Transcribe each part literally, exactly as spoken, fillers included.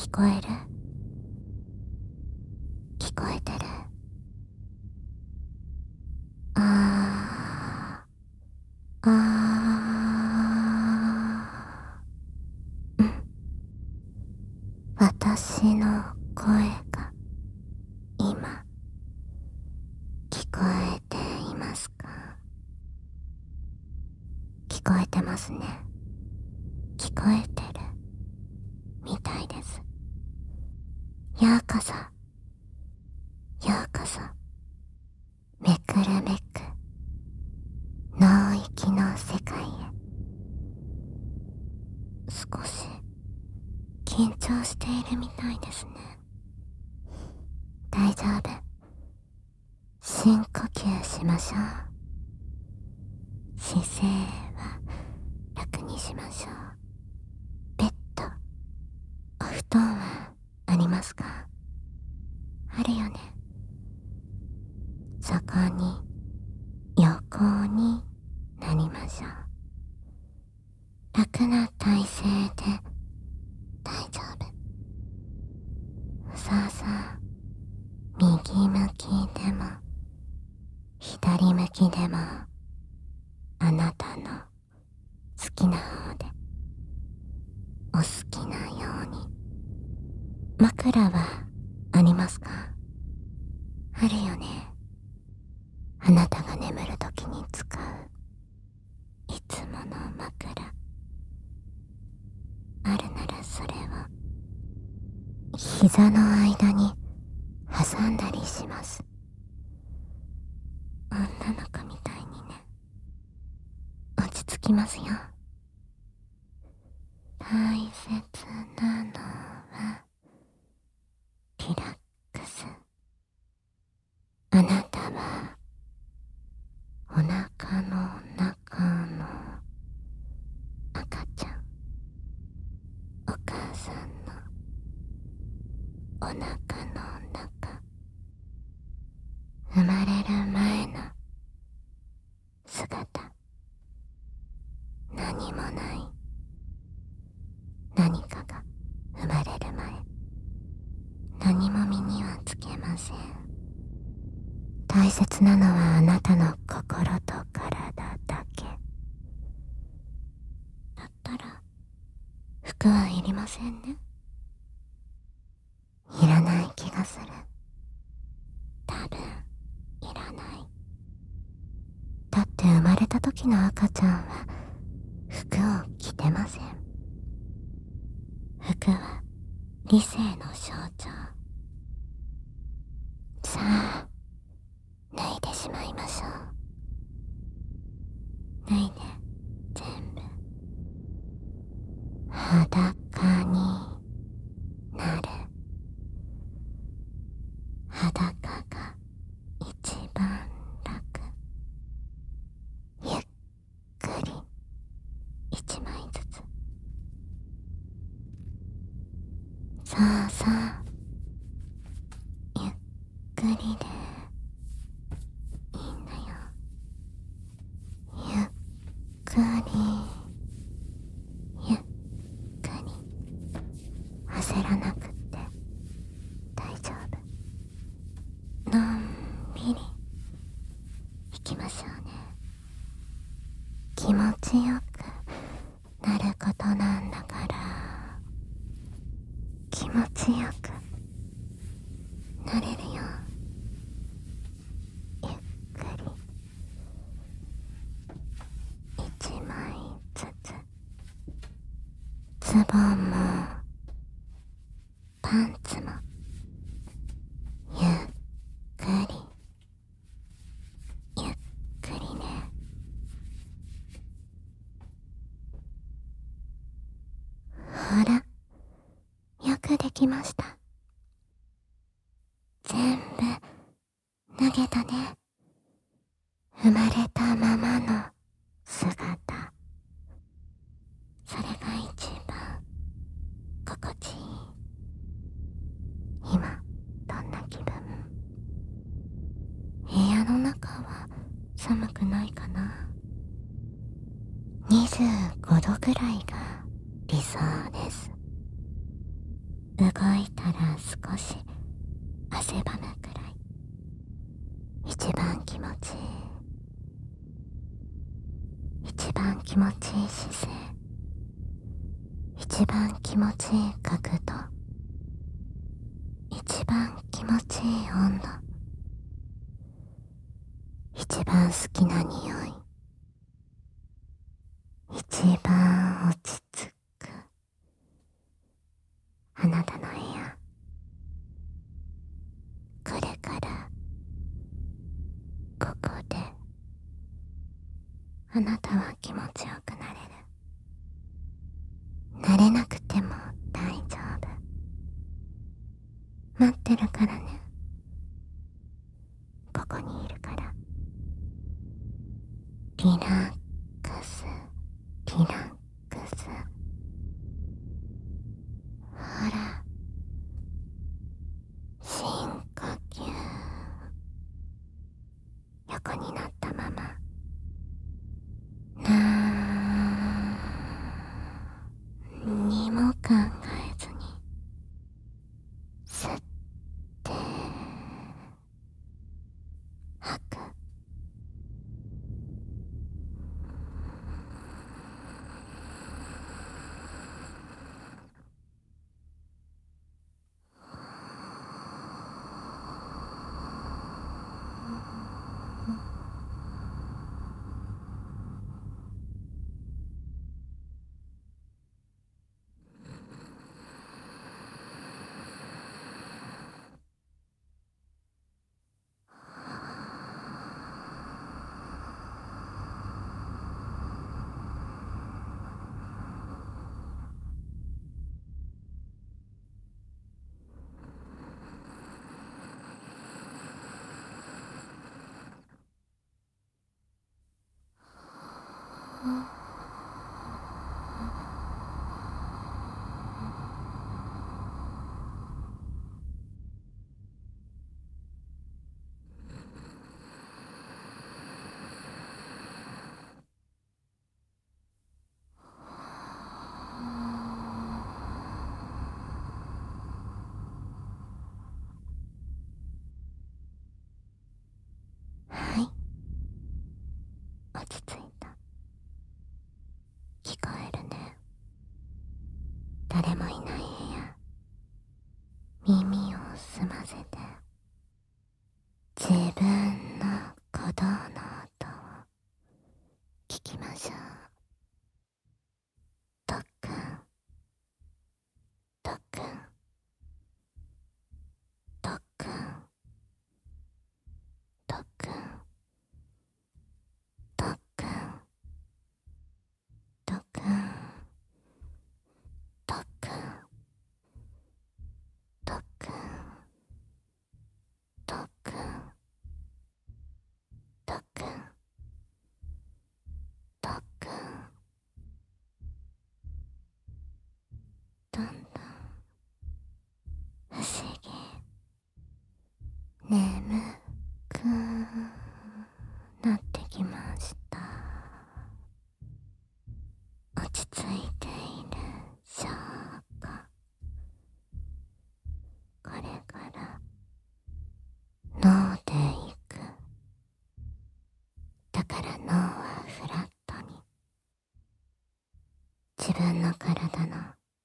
こえる？聞こえてる？あーあーうん私の声が今聞こえていますか？聞こえてますね。聞こえてるみたいです。ようこそ、ようこそ、めくるめく脳域の世界へ。少し緊張しているみたいですね。大丈夫。深呼吸しましょう。姿勢は楽にしましょう。ベッド、お布団はありますか？あるよね。そこに横になりましょう。楽な体勢で大丈夫。そうそう。右向きでも左向きでもあなたの好きな方でお好きなように。枕はありますか？あるよね。あなたが眠るときに使ういつもの枕。あるならそれを膝の間に挟んだりします。女の子みたいにね。落ち着きますよ。大切なのはリラックス。あなたはお腹の中の赤ちゃん。お母さんのお腹の中。生まれる前の姿。何もない何かが生まれる前。何も身にはつけません。大切なのはあなたの心と体だけ。だったら服はいりませんね。いらない気がする。多分いらない。だって生まれた時の赤ちゃんは服を着てません。服は理性の象徴。さあ脱いでしまいましょう。脱いで全部裸になる。裸が一番楽。ゆっくり一枚ずつ。そうそう。ゆっくりでいいんだよ。ゆっくりゆっくり。焦らなくって大丈夫。のんびり行きましょうね。気持ちよくなることなんだから。気持ちよくなれるよ。ゆっくり一枚ずつ。ズボンもパンツもゆっくりゆっくりね。ほら、よくできました。全部脱げたね。生まれたままの姿。それが一番心地いい。今どんな気分？部屋の中は寒くないかな？にじゅうごどぐらいが理想です。 動いたら少し汗ばむくらい一番気持ちいい一番気持ちいい姿勢一番気持ちいい角度一番気持ちいい温度一番好きな匂い一番落ち着くあなたの部屋これからここであなたは気持ちよくなれる慣れなくても大丈夫待ってるからねここにいるからリラックスリラックスほら深呼吸横になったままなんにも考えずに吸って吐くはい落ち着いた聞こえるね誰もいない部屋耳を澄ませて自分の鼓動の音を聞きましょうとっくんとっくんとっくんとっくんとっくんとっくんとっくんとっくんとっくんとっくんとっくんどんどん不思議眠くなってきました落ち着いている証拠これから脳で行くだから脳はフラットに自分の体の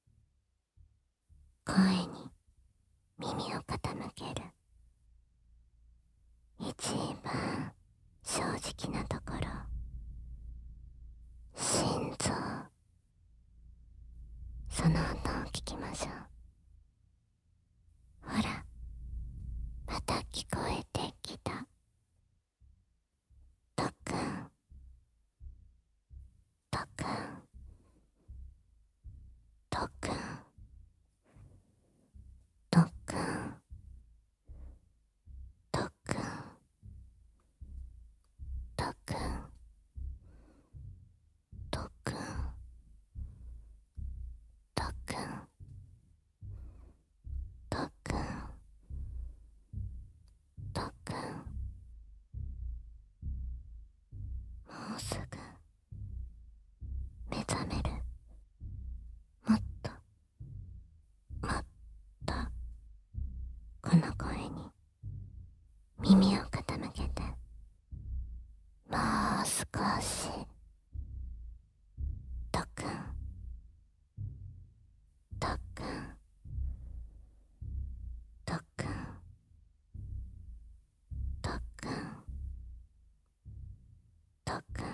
声に耳を傾ける一番正直なところ心臓その音を聞きましょうほらまた聞こえてきたとっくんとっくんとっくんとっくんとっくんとっくんとっくんとっくんこの声に耳を傾けて、もう少し、とっくん、とっくん、とっくん、とっくん、とっくん、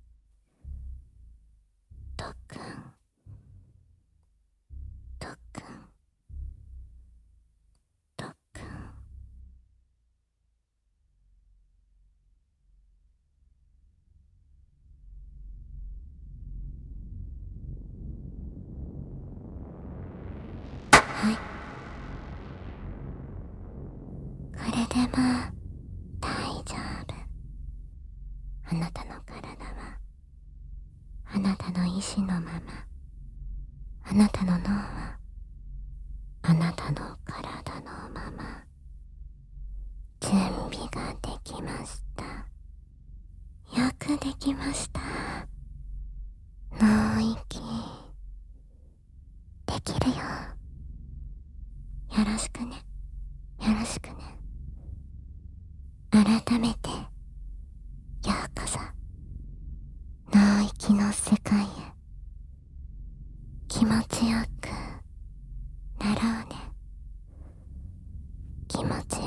とっくん、とっくん、とっくん。はい。これでも大丈夫。あなたの体はあなたの意志のまま、あなたの脳はあなたの体のまま。準備ができました。よくできました。脳域できるよ。よろしくね。よろしくね。改めてようこそ脳域の世界へ。気持ちよくなろうね。気持ちよ